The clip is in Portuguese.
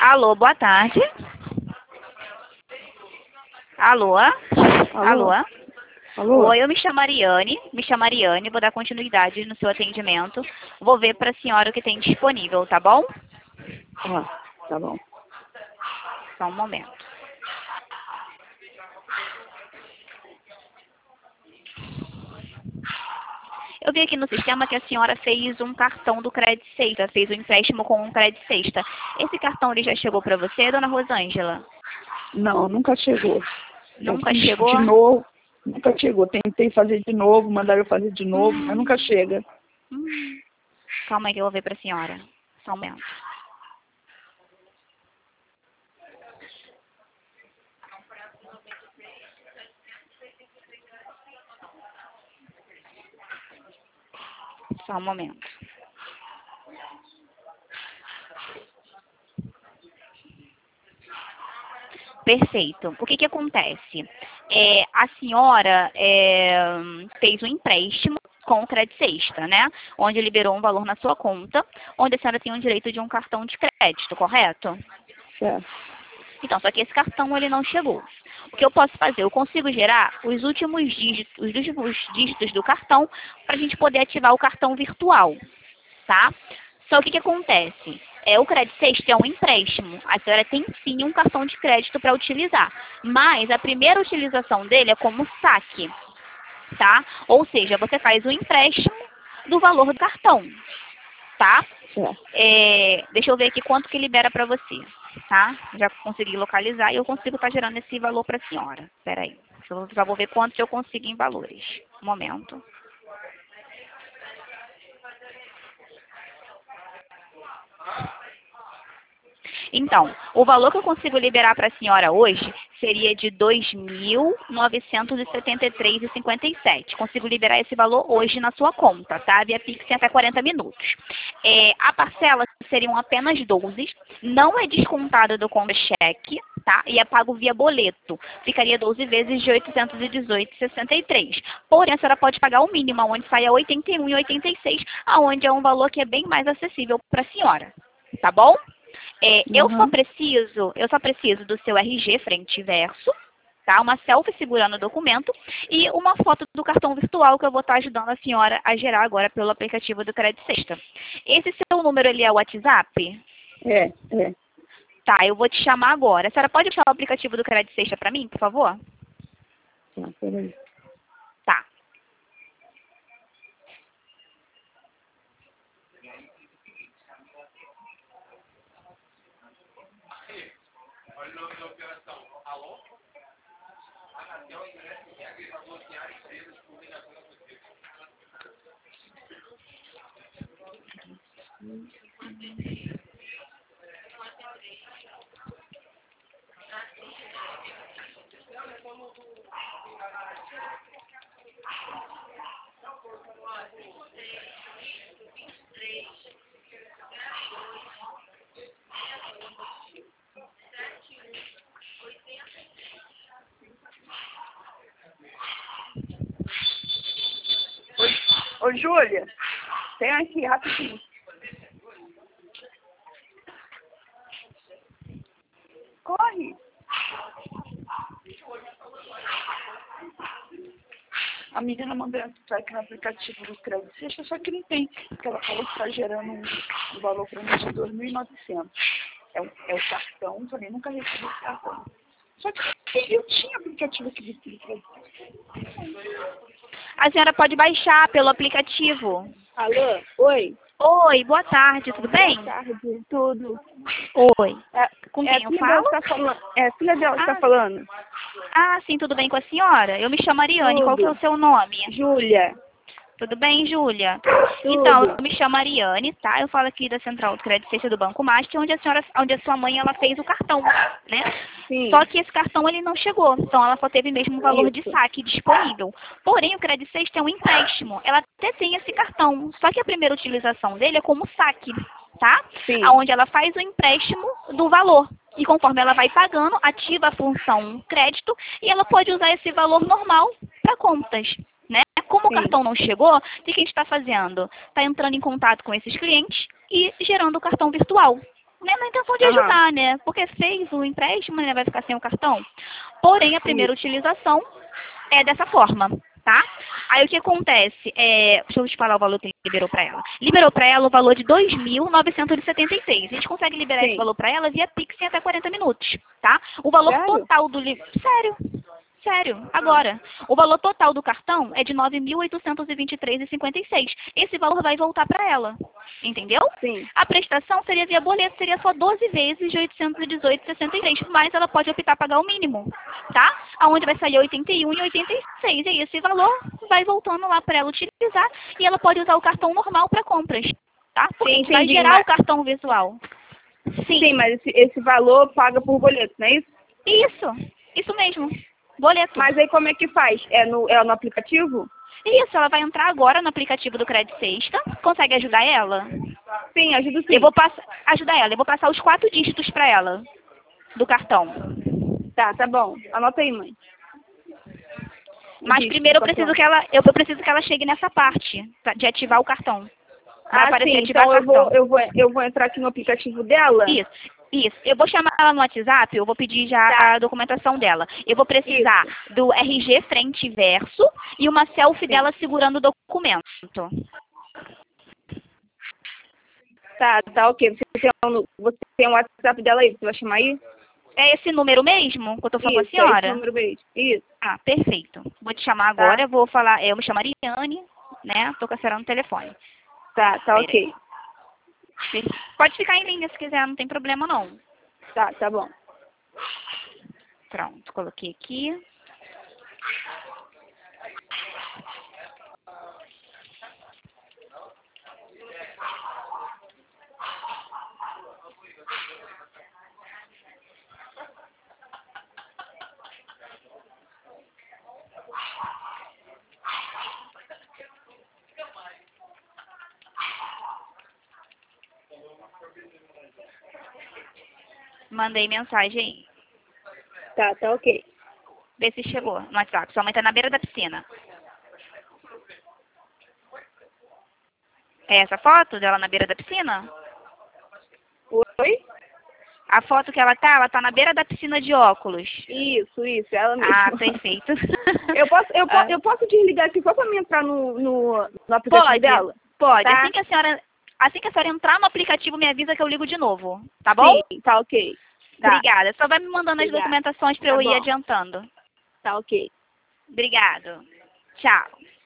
Alô, boa tarde. Alô? Alô? Alô? Alô? Oi, eu me chamo Ariane, vou dar continuidade no seu atendimento. Vou ver para a senhora o que tem disponível, tá bom? Tá bom. Só um momento. Eu vi aqui no sistema que a senhora fez um cartão do Credit Sexta, fez um empréstimo com um Credit Sexta. Esse cartão ele já chegou para você, dona Rosângela? Não, nunca chegou. Nunca Fiz chegou? de novo, nunca chegou. Tentei fazer de novo, mandaram eu fazer de novo, mas nunca chega. Calma aí que eu vou ver para a senhora. Só um momento. Só um momento. Perfeito. O que que acontece? A senhora fez um empréstimo com o Credit Sexta, né? Onde liberou um valor na sua conta, onde a senhora tem o direito de um cartão de crédito, correto? Certo. Então, só que esse cartão ele não chegou. O que eu posso fazer? Eu consigo gerar os últimos dígitos do cartão para a gente poder ativar o cartão virtual, tá? Só que o que acontece? O Credit Sexta é um empréstimo. A senhora tem sim um cartão de crédito para utilizar, mas a primeira utilização dele é como saque, tá? Ou seja, você faz o empréstimo do valor do cartão, tá? Certo. Deixa eu ver aqui quanto que libera para você, tá? Já consegui localizar e eu consigo estar gerando esse valor para a senhora. Espera aí. Eu já vou ver quanto que eu consigo em valores. Um momento. Então, o valor que eu consigo liberar para a senhora hoje seria de R$ 2.973,57. Consigo liberar esse valor hoje na sua conta, tá? Via Pix em até 40 minutos. A parcela seriam apenas 12, não é descontada do contra-cheque, tá? E é pago via boleto. Ficaria 12 vezes de R$ 818,63. Porém, a senhora pode pagar o mínimo, onde sai a R$ 81,86, aonde é um valor que é bem mais acessível para a senhora, tá bom? Eu só preciso do seu RG frente e verso, tá? Uma selfie segurando o documento e uma foto do cartão virtual que eu vou estar ajudando a senhora a gerar agora pelo aplicativo do Credit Sexta. Esse seu número, ele é o WhatsApp? É. Tá, eu vou te chamar agora. A senhora pode puxar o aplicativo do Credit Sexta para mim, por favor? Tá, peraí. Tá. Ô, Júlia, tem aqui, rapidinho. Corre. A menina mandou entrar aqui no aplicativo do Credit Sexta, só que não tem. Porque ela falou que está gerando um valor para mim de 2.900. É o cartão, também nunca recebi esse cartão. Só que eu tinha aplicativo aqui do Credit Sexta. A senhora pode baixar pelo aplicativo. Alô? Oi? Oi, boa tarde, tudo bem? Boa tarde, tudo. Oi. Com quem eu filha falo? dela que tá falando. É a filha dela que tá falando. Ah, sim, tudo bem com a senhora? Eu me chamo Ariane, qual que é o Tudo. seu nome? Júlia. Tudo bem, Júlia? Tudo. Então, eu me chamo Ariane, tá? Eu falo aqui da Central do Credit Sexta do Banco Master, onde a sua mãe, ela fez o cartão, né? Sim. Só que esse cartão, ele não chegou. Então, ela só teve mesmo um valor de Isso. saque disponível. Porém, o Credit Sexta é um empréstimo. Ela até tem esse cartão. Só que a primeira utilização dele é como saque, tá? Sim. Onde ela faz o empréstimo do valor. E conforme ela vai pagando, ativa a função crédito e ela pode usar esse valor normal para contas, né? Como o Sim. cartão não chegou, o que a gente está fazendo? Está entrando em contato com esses clientes e gerando o cartão virtual. né, na intenção de ajudar, né? Porque fez o empréstimo, né, vai ficar sem o cartão. Porém, a primeira utilização é dessa forma, tá? Aí o que acontece? Deixa eu te falar o valor que ele liberou para ela. Liberou para ela o valor de 2.976. A gente consegue liberar esse valor para ela via Pix em até 40 minutos, tá? O valor total do livro... Sério, agora. O valor total do cartão é de R$ 9.823,56. Esse valor vai voltar para ela, entendeu? Sim. A prestação seria via boleto, seria só 12 vezes de 818,63, mas ela pode optar pagar o mínimo, tá? Aonde vai sair 81 e 86. E esse valor vai voltando lá para ela utilizar e ela pode usar o cartão normal para compras, tá? Porque a gente vai gerar o cartão visual. Sim, mas esse valor paga por boleto, não é isso? Isso mesmo. Boleto. Mas aí como é que faz? É no aplicativo? Isso, ela vai entrar agora no aplicativo do Crédito Sexta. Consegue ajudar ela? Sim, ajudo sim. Eu vou ajudar ela. Eu vou passar os 4 dígitos para ela do cartão. Tá bom. Anota aí, mãe. Mas primeiro eu preciso que ela chegue nessa parte de ativar o cartão. Sim. Então eu vou entrar aqui no aplicativo dela? Isso. Eu vou chamar ela no WhatsApp, eu vou pedir já a documentação dela. Eu vou precisar do RG frente e verso e uma selfie dela segurando o documento. Tá, ok. Você tem um WhatsApp dela aí, você vai chamar aí? É esse número mesmo que eu tô falando com a senhora? É esse número mesmo. Isso. Ah, perfeito. Vou te chamar agora, eu vou falar, eu me chamo Ariane, né? Tô com a senhora no telefone. Tá ok. Pode ficar em linha se quiser, não tem problema não. Tá bom. Pronto, coloquei aqui. Mandei mensagem aí. Tá ok. Vê se chegou no WhatsApp. Sua mãe tá na beira da piscina. É essa foto dela na beira da piscina? Oi? A foto que ela tá na beira da piscina de óculos. Isso, ela mesmo. Ah, perfeito. Eu posso desligar aqui só pra mim entrar no aplicativo dela? Pode. Tá? Assim que a senhora entrar no aplicativo, me avisa que eu ligo de novo. Tá bom? Sim, tá ok. Tá. Obrigada. Só vai me mandando as documentações para eu ir adiantando. Tá ok. Obrigado. Tchau.